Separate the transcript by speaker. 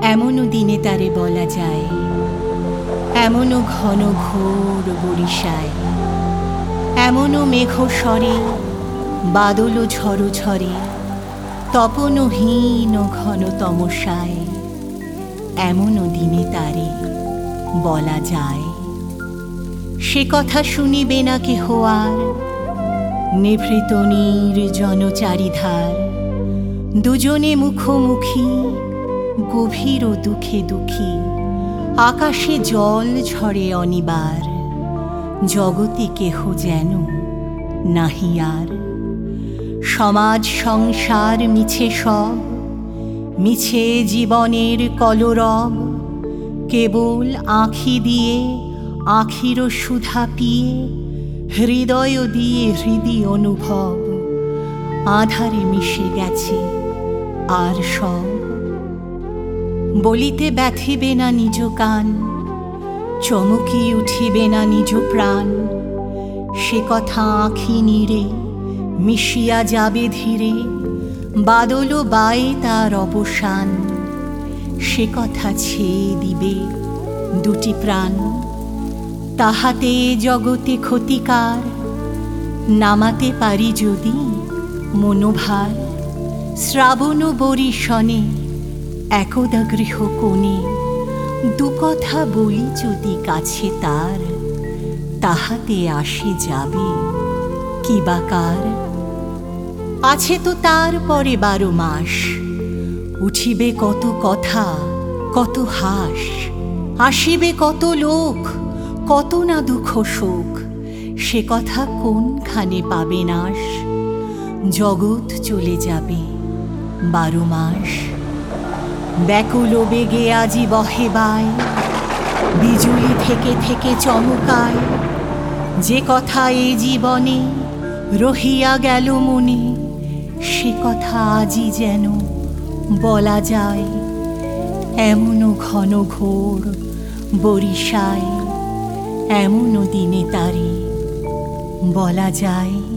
Speaker 1: এমনও দিনে তারে বলা যায়, এমনও ঘন ঘোর বরিশায়, এমনও মেঘ স্বরে বাদল ঝড় ঝরে, তপনহীন ঘন তমসায়, এমনও দিনে তারে বলা যায়। সে কথা শুনিবে না কেহ আর, নিভৃত নির্জন চারিধার, দুজনে মুখোমুখি গভীর ও দুঃখে দুঃখী, আকাশে জল ঝরে অনিবার, জগতে কেহ যেন নাহি আর। সমাজ সংসার মিছে সব, মিছে জীবনের কলরব, কেবল আঁখি দিয়ে আঁখিরও সুধা পিয়ে, হৃদয় দিয়ে হৃদি অনুভব, আধারে মিশে গেছে আর সব। বলিতে ব্যথিবে না নিজ কান, চমকি উঠিবে না নিজ প্রাণ, সে কথা আঁখি নীড়ে মিশিয়া যাবে ধীরে, বাদল বায়ে তার অবসান, সে কথা ছেয়ে দিবে দুটি প্রাণ। তাহাতে জগতে ক্ষতিকার, নামাতে পারি যদি মনোভার, শ্রাবণ বরিশনে একদা গৃহ কোণে, দু কথা বলি যদি কাছে তার, তাহাতে আসে যাবে কি বাকার। আছে তো তার পরে 12 মাস, উঠিবে কত কথা কত হাস, আসিবে কত লোক কত না দুঃখ শোক, সে কথা কোনখানে পাবে নাশ। জগৎ চলে যাবে 12 মাস, ব্যাকুল বেগে আজি বহে বায়, বিজুলি থেকে থেকে চমকায়, যে কথা এ জীবনে রহিয়া গেল মনে, সে কথা আজি যেন বলা যায়। এমনও ঘন ঘোর বরিশায়, এমনও দিনে তারে বলা যায়।